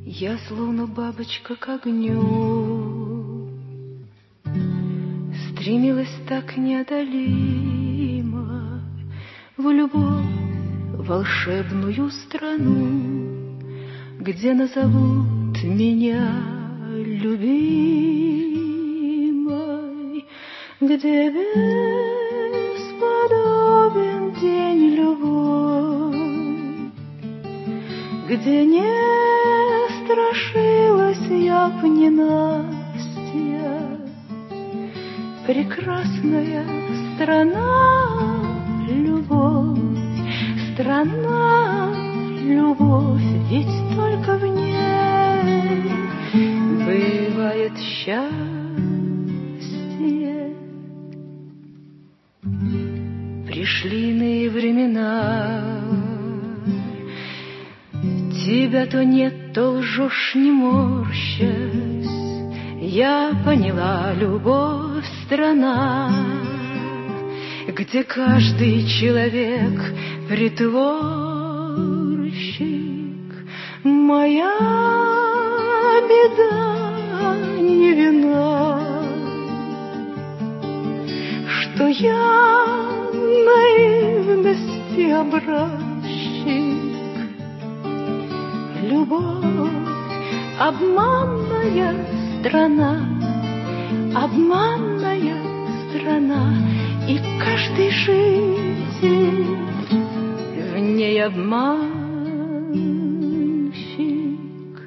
Я словно бабочка к огню стремилась так неодолимо в любовь, волшебную страну, где назовут меня любимой, где бесподобен день любовь, где не страшилась я б ненастья. Прекрасная страна, любовь, страна, любовь, ведь только в ней бывает счастье. Пришли иные времена, тебя то нет, то лжешь, не морщась. Я поняла, любовь — страна, где каждый человек притворщик. Моя беда не вина, что я наивности образчик. Любовь — обманная страна, обманная страна, и каждый житель в ней обманщик.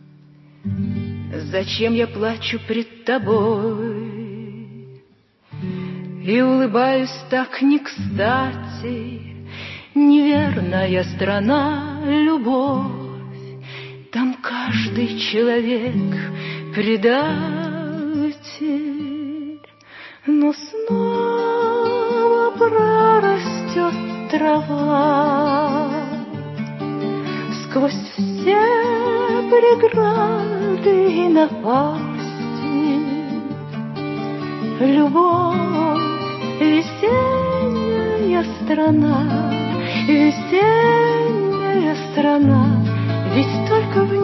Зачем я плачу пред тобой и улыбаюсь так не кстати? Неверная страна, любовь, там каждый человек предатель, но снова прорастет трава сквозь все преграды и напасти. Любовь — весенняя страна, весенняя страна, ведь только в